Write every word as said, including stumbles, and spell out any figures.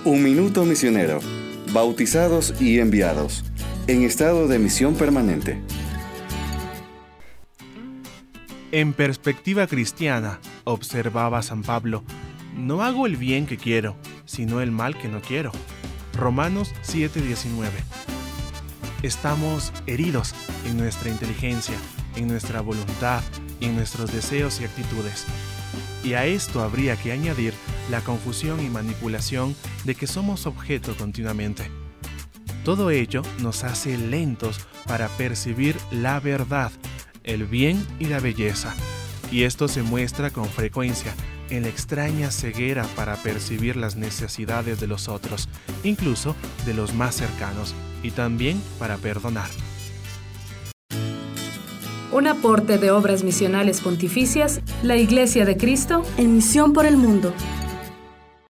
Un minuto misionero, bautizados y enviados, en estado de misión permanente. En perspectiva cristiana, observaba San Pablo, no hago el bien que quiero, sino el mal que no quiero. Romanos siete diecinueve. Estamos heridos en nuestra inteligencia, en nuestra voluntad, en nuestros deseos y actitudes. Y a esto habría que añadir la confusión y manipulación de que somos objeto continuamente. Todo ello nos hace lentos para percibir la verdad, el bien y la belleza. Y esto se muestra con frecuencia en la extraña ceguera para percibir las necesidades de los otros, incluso de los más cercanos, y también para perdonar. Un aporte de Obras Misionales Pontificias, la Iglesia de Cristo, en misión por el mundo.